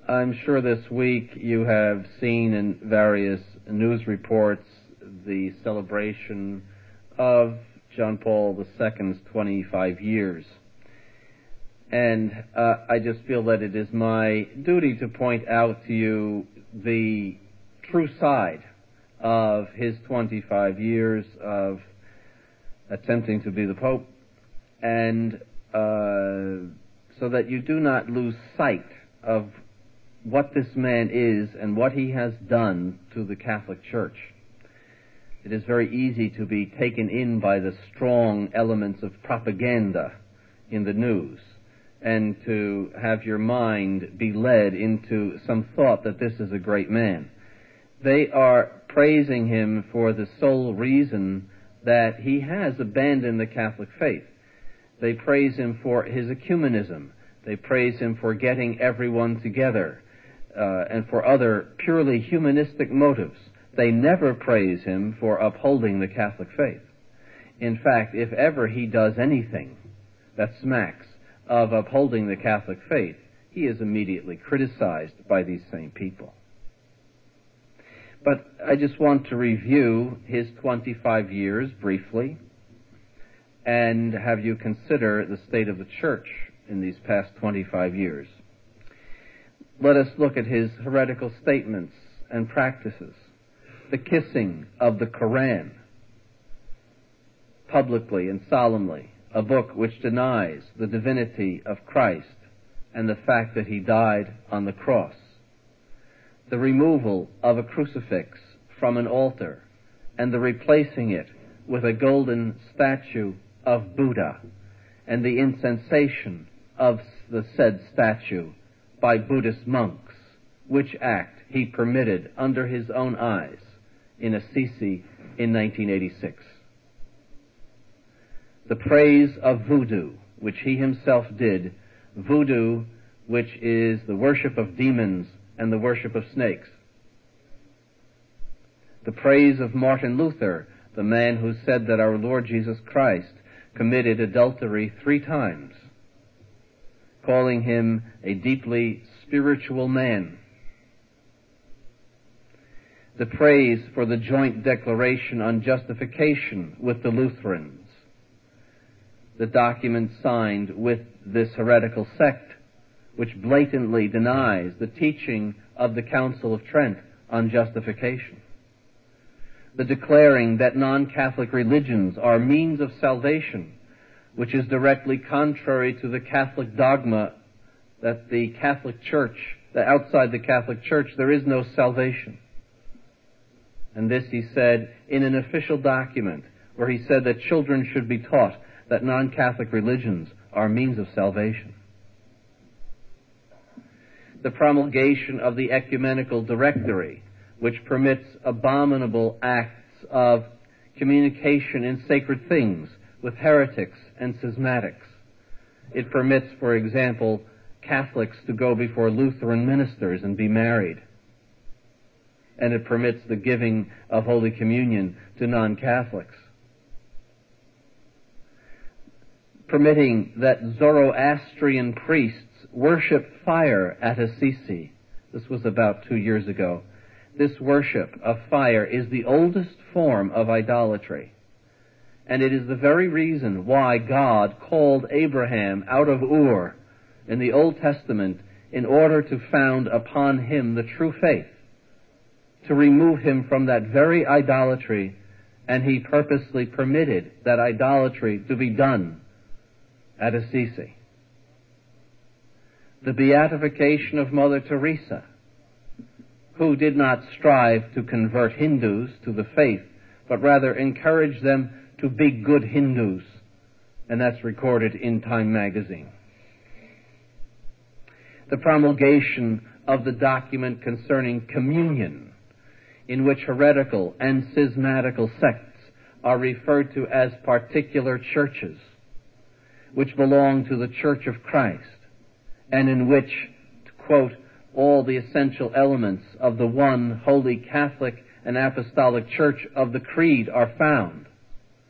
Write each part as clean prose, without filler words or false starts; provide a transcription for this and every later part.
I'm sure this week you have seen in various news reports the celebration of John Paul II's 25 years. And I just feel that it is my duty to point out to you the true side of his 25 years of attempting to be the Pope, and so that you do not lose sight of what this man is and what he has done to the Catholic Church. It is very easy to be taken in by the strong elements of propaganda in the news and to have your mind be led into some thought that this is a great man. They are praising him for the sole reason that he has abandoned the Catholic faith. They praise him for his ecumenism. They praise him for getting everyone together and for other purely humanistic motives. They never praise him for upholding the Catholic faith. In fact, if ever he does anything that smacks of upholding the Catholic faith, he is immediately criticized by these same people. But I just want to review his 25 years briefly and have you consider the state of the Church in these past 25 years. Let us look at his heretical statements and practices. The kissing of the Koran, publicly and solemnly, a book which denies the divinity of Christ and the fact that he died on the cross. The removal of a crucifix from an altar and the replacing it with a golden statue of Buddha, and the incensation of the said statue by Buddhist monks, which act he permitted under his own eyes in Assisi in 1986. The praise of voodoo, which he himself did, voodoo, which is the worship of demons and the worship of snakes. The praise of Martin Luther, the man who said that our Lord Jesus Christ committed adultery 3 times, calling him a deeply spiritual man. The praise for the joint declaration on justification with the Lutherans, the document signed with this heretical sect, which blatantly denies the teaching of the Council of Trent on justification. The declaring that non-Catholic religions are means of salvation, which is directly contrary to the Catholic dogma that the Catholic Church, that outside the Catholic Church there is no salvation. And this he said in an official document where he said that children should be taught that non-Catholic religions are means of salvation. The promulgation of the Ecumenical Directory, which permits abominable acts of communication in sacred things with heretics and schismatics. It permits, for example, Catholics to go before Lutheran ministers and be married. And it permits the giving of Holy Communion to non-Catholics. Permitting that Zoroastrian priests worship fire at Assisi. This was about 2 years ago. This worship of fire is the oldest form of idolatry. And it is the very reason why God called Abraham out of Ur in the Old Testament in order to found upon him the true faith, to remove him from that very idolatry, and he purposely permitted that idolatry to be done at Assisi. The beatification of Mother Teresa, who did not strive to convert Hindus to the faith, but rather encourage them to be good Hindus, and that's recorded in Time magazine. The promulgation of the document concerning communion, in which heretical and schismatical sects are referred to as particular churches, which belong to the Church of Christ, and in which, to quote, all the essential elements of the one holy Catholic and Apostolic Church of the Creed are found,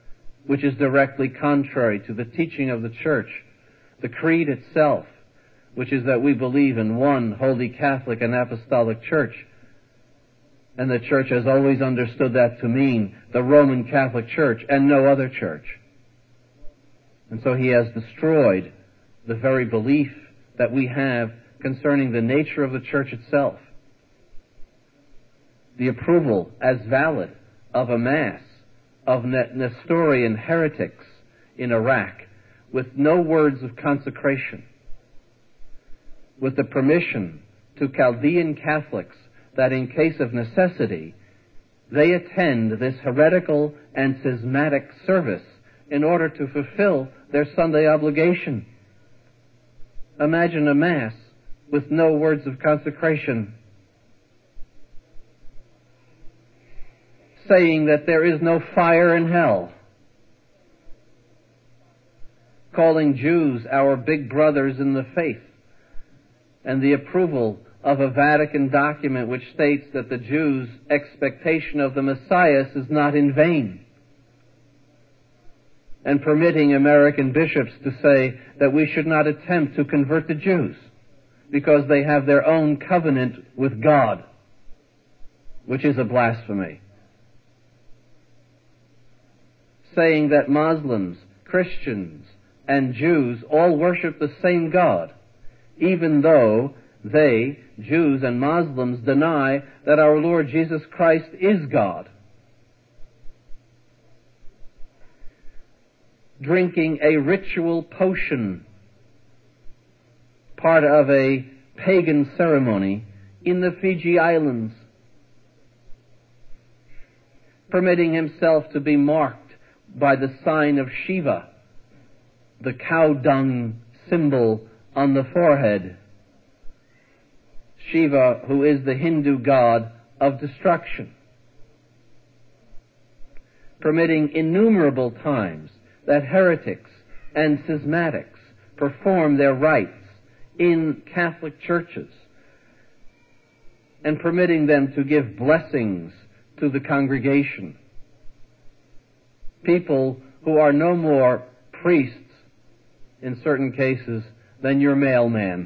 which is directly contrary to the teaching of the Church. The Creed itself, which is that we believe in one holy Catholic and Apostolic Church. And the Church has always understood that to mean the Roman Catholic Church and no other church. And so he has destroyed the very belief that we have concerning the nature of the Church itself. The approval as valid of a Mass of Nestorian heretics in Iraq with no words of consecration, with the permission to Chaldean Catholics that in case of necessity they attend this heretical and schismatic service in order to fulfill their Sunday obligation. Imagine a Mass with no words of consecration, saying that there is no fire in hell, calling Jews our big brothers in the faith, and the approval of a Vatican document which states that the Jews' expectation of the Messiah is not in vain, and permitting American bishops to say that we should not attempt to convert the Jews because they have their own covenant with God, which is a blasphemy. Saying that Muslims, Christians, and Jews all worship the same God, even though they, Jews and Muslims, deny that our Lord Jesus Christ is God. Drinking a ritual potion, part of a pagan ceremony in the Fiji Islands, permitting himself to be marked by the sign of Shiva, the cow dung symbol on the forehead. Shiva, who is the Hindu god of destruction. Permitting innumerable times that heretics and schismatics perform their rites in Catholic churches, and permitting them to give blessings to the congregation. People who are no more priests, in certain cases, than your mailman.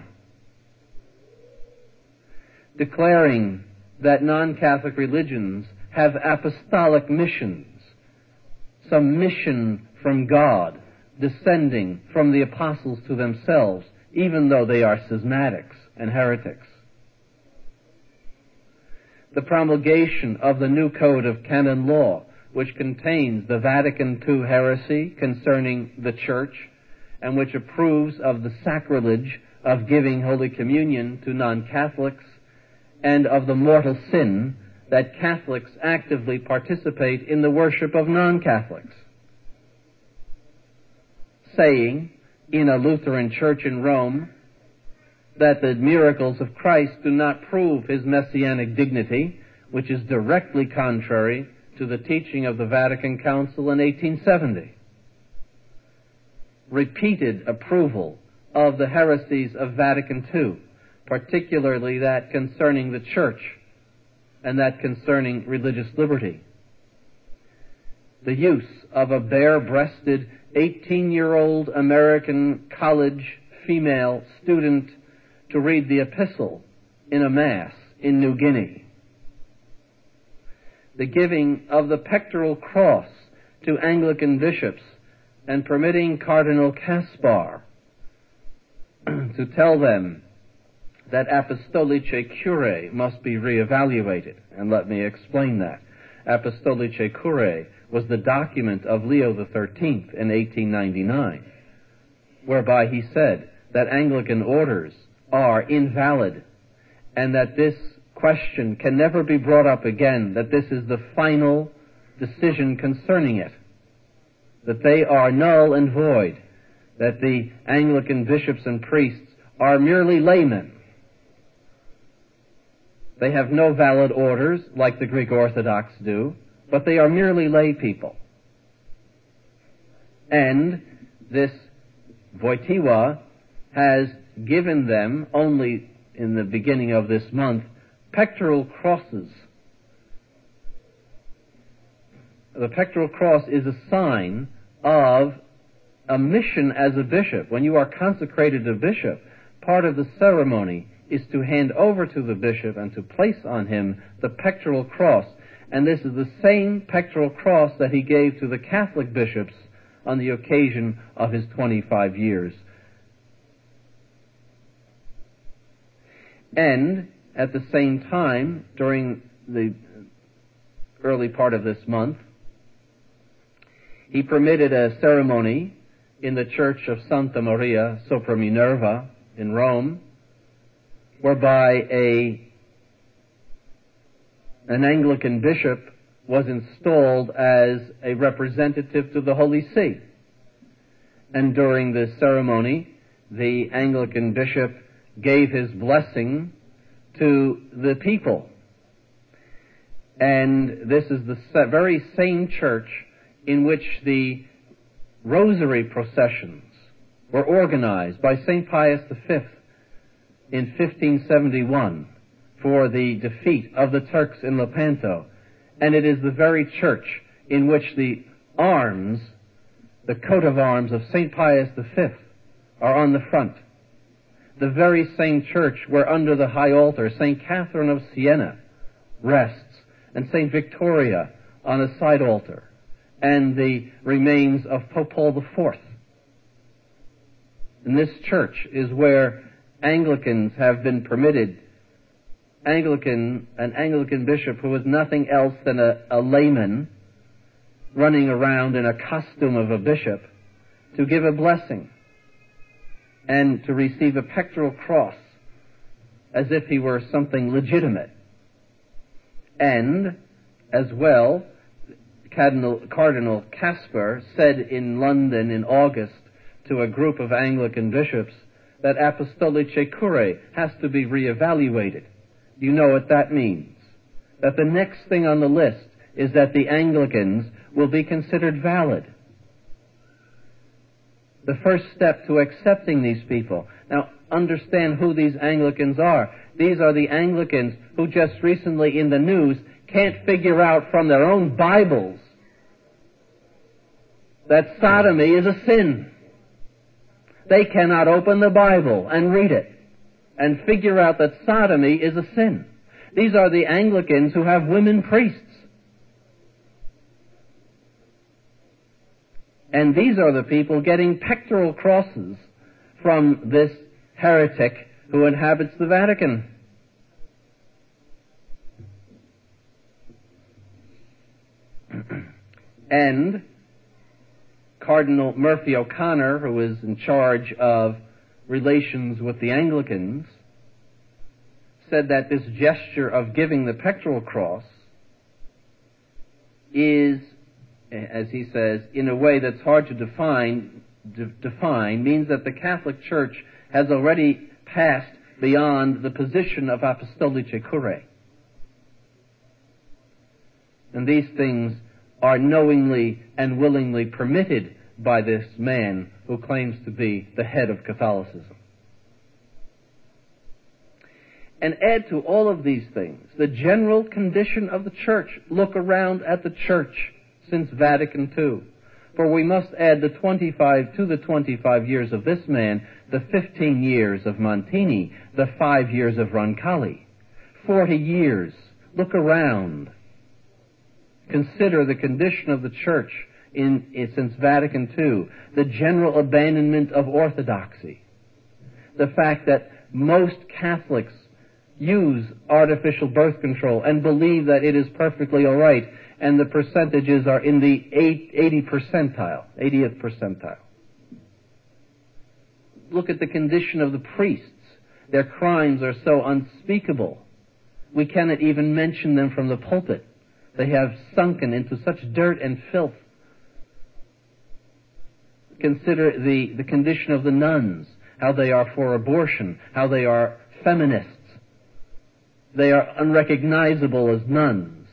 Declaring that non-Catholic religions have apostolic missions, some mission from God descending from the apostles to themselves, even though they are schismatics and heretics. The promulgation of the new Code of Canon Law, which contains the Vatican II heresy concerning the Church, and which approves of the sacrilege of giving Holy Communion to non-Catholics, and of the mortal sin that Catholics actively participate in the worship of non-Catholics. Saying, in a Lutheran church in Rome, that the miracles of Christ do not prove his messianic dignity, which is directly contrary to the teaching of the Vatican Council in 1870. Repeated approval of the heresies of Vatican II, particularly that concerning the Church and that concerning religious liberty. The use of a bare-breasted 18-year-old American college female student to read the epistle in a Mass in New Guinea. The giving of the pectoral cross to Anglican bishops and permitting Cardinal Caspar to tell them that Apostolice Curae must be reevaluated. And let me explain that. Apostolice Curae was the document of Leo XIII in 1899, whereby he said that Anglican orders are invalid and that this question can never be brought up again, that this is the final decision concerning it, that they are null and void, that the Anglican bishops and priests are merely laymen. They have no valid orders like the Greek Orthodox do, but they are merely lay people. And this Wojtyła has given them, only in the beginning of this month, pectoral crosses. The pectoral cross is a sign of a mission as a bishop. When you are consecrated a bishop, part of the ceremony is to hand over to the bishop and to place on him the pectoral cross. And this is the same pectoral cross that he gave to the Catholic bishops on the occasion of his 25 years. And at the same time, during the early part of this month, he permitted a ceremony in the church of Santa Maria sopra Minerva in Rome, whereby an Anglican bishop was installed as a representative to the Holy See. And during this ceremony, the Anglican bishop gave his blessing to the people. And this is the very same church in which the rosary processions were organized by St. Pius V in 1571 for the defeat of the Turks in Lepanto. And it is the very church in which the arms, the coat of arms of St. Pius V are on the front. The very same church where under the high altar St. Catherine of Siena rests, and St. Victoria on a side altar, and the remains of Pope Paul IV. And this church is where Anglicans have been permitted, an Anglican bishop who was nothing else than a layman running around in a costume of a bishop, to give a blessing and to receive a pectoral cross as if he were something legitimate. And, as well, Cardinal Casper said in London in August to a group of Anglican bishops that Apostolicae Curae has to be reevaluated. You know what that means. That the next thing on the list is that the Anglicans will be considered valid. The first step to accepting these people. Now, understand who these Anglicans are. These are the Anglicans who just recently in the news can't figure out from their own Bibles that sodomy is a sin. They cannot open the Bible and read it and figure out that sodomy is a sin. These are the Anglicans who have women priests. And these are the people getting pectoral crosses from this heretic who inhabits the Vatican. And Cardinal Murphy O'Connor, who is in charge of relations with the Anglicans, said that this gesture of giving the pectoral cross is, as he says, in a way that's hard to define, means that the Catholic Church has already passed beyond the position of Apostolicae Curae. And these things are knowingly and willingly permitted by this man who claims to be the head of Catholicism. And add to all of these things the general condition of the Church. Look around at the Church since Vatican II. For we must add the 25 years of this man, the 15 years of Montini, the 5 years of Roncalli. 40 years. Look around. Consider the condition of the Church since Vatican II, the general abandonment of orthodoxy, the fact that most Catholics use artificial birth control and believe that it is perfectly all right, and the percentages are in the 80th percentile. Look at the condition of the priests. Their crimes are so unspeakable. We cannot even mention them from the pulpit. They have sunken into such dirt and filth. Consider the condition of the nuns, how they are for abortion, how they are feminists. They are unrecognizable as nuns.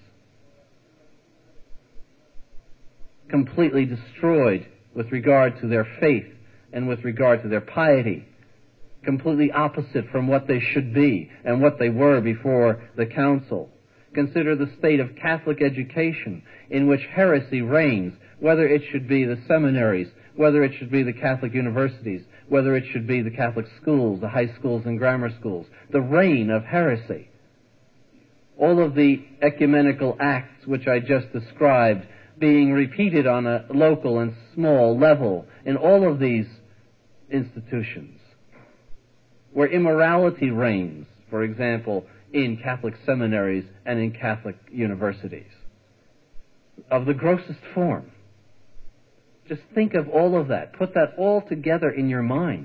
Completely destroyed with regard to their faith and with regard to their piety. Completely opposite from what they should be and what they were before the council. Consider the state of Catholic education in which heresy reigns, whether it should be the seminaries, whether it should be the Catholic universities, whether it should be the Catholic schools, the high schools and grammar schools, the reign of heresy, all of the ecumenical acts which I just described being repeated on a local and small level in all of these institutions, where immorality reigns, for example, in Catholic seminaries and in Catholic universities, of the grossest form. Just think of all of that. Put that all together in your mind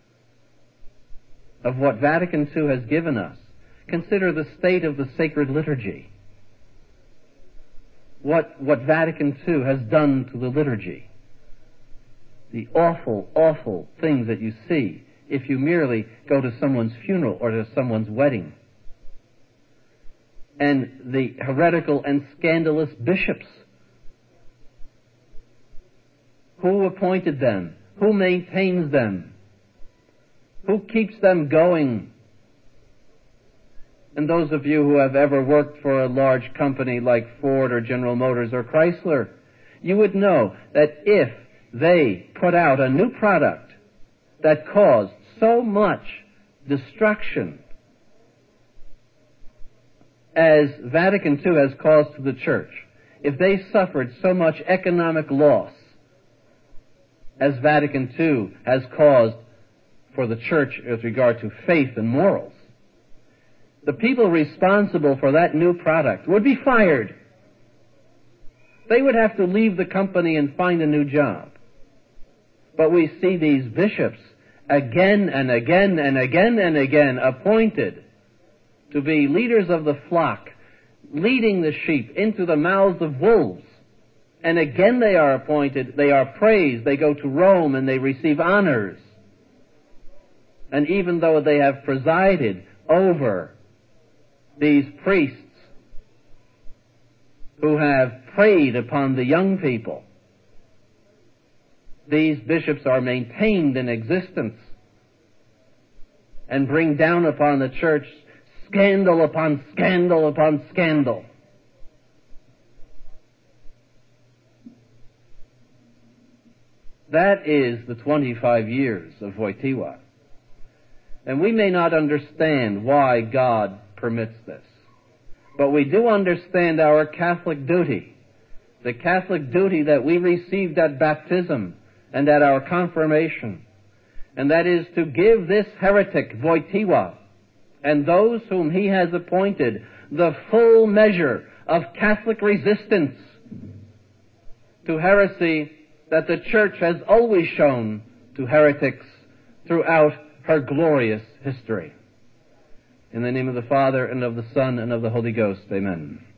of what Vatican II has given us. Consider the state of the sacred liturgy. What Vatican II has done to the liturgy. The awful, awful things that you see if you merely go to someone's funeral or to someone's wedding. And the heretical and scandalous bishops. Who appointed them? Who maintains them? Who keeps them going? And those of you who have ever worked for a large company like Ford or General Motors or Chrysler, you would know that if they put out a new product that caused so much destruction as Vatican II has caused to the Church, if they suffered so much economic loss as Vatican II has caused for the Church with regard to faith and morals, the people responsible for that new product would be fired. They would have to leave the company and find a new job. But we see these bishops again and again and again and again appointed to be leaders of the flock, leading the sheep into the mouths of wolves. And again they are appointed, they are praised, they go to Rome and they receive honors. And even though they have presided over these priests who have preyed upon the young people, these bishops are maintained in existence and bring down upon the Church scandal upon scandal upon scandal. That is the 25 years of Wojtyła. And we may not understand why God permits this, but we do understand our Catholic duty, the Catholic duty that we received at baptism and at our confirmation, and that is to give this heretic, Wojtyła, and those whom he has appointed the full measure of Catholic resistance to heresy that the Church has always shown to heretics throughout her glorious history. In the name of the Father, and of the Son, and of the Holy Ghost, amen.